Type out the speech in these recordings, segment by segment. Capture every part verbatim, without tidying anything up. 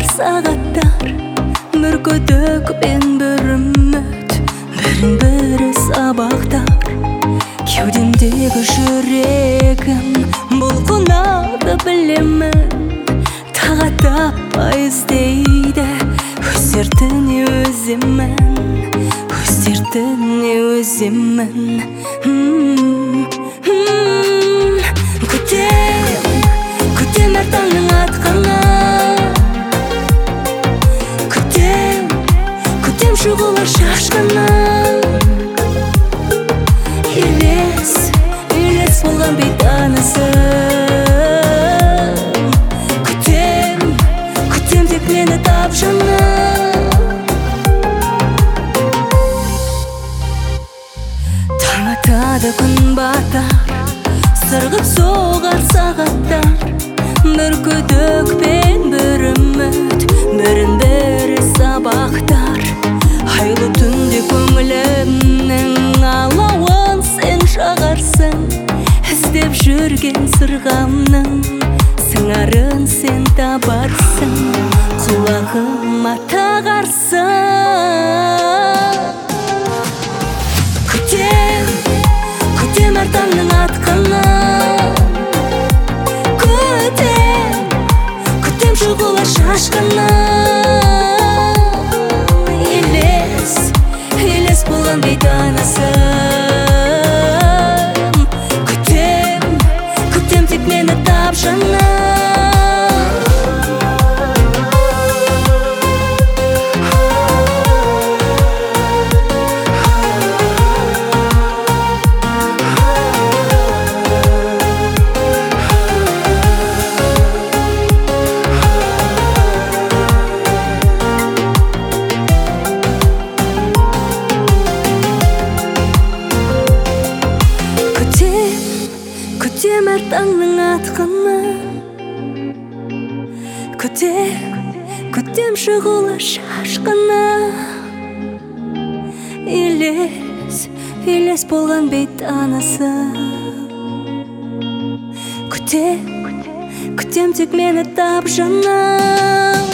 сағаттар, бір күдік пен бір үміт, бірін-бірі сабақтар. Кеудемдегі жүрегім бұлқынады білемін, тағатаппай іздейді өз дертіне өзімін, өз дертіне өзімін. Күтем, күтем әр таңның атқанын, күтем, күтем шұғылар шашқанын. Елес, елес болған бейтанысым. Күтем, күтем тек мені тап жаным. Таң атады, күн батар, сырғып соғар сағаттар, бір күдік пен бір үміт, бірін-бірі сабақтар. Айлы түнде көңілімнің алауын сен жағарсың, іздеп жүрген сырғамның сыңарын сен табарсың, құлағыма тағарсың. Күтем, күтем әр таңның атқанын, күтем, күтем шұғылар шашқанын. Елес, елес болған бейтанысым. Күтем, күтем тек мені тап жаным. Күтем әр таңның атқанын, күтем, күтем шұғылар шашқанын. Елес, елес болған бейтанысым. Күтем, күтем тек мені тап жаным.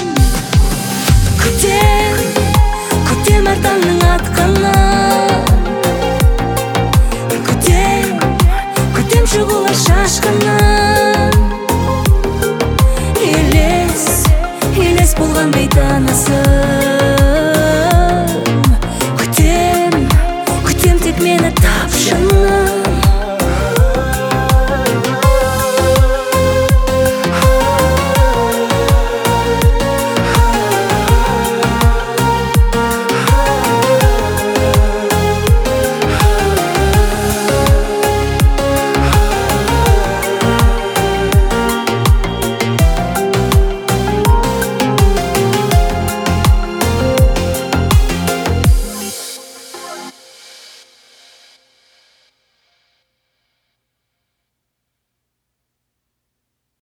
Күтем, күтем әр таңның атқанын, күтем шұғылар шашқанын. Елес, елес болған бейтанысым. Күтем, күтем тек мені тап жаным.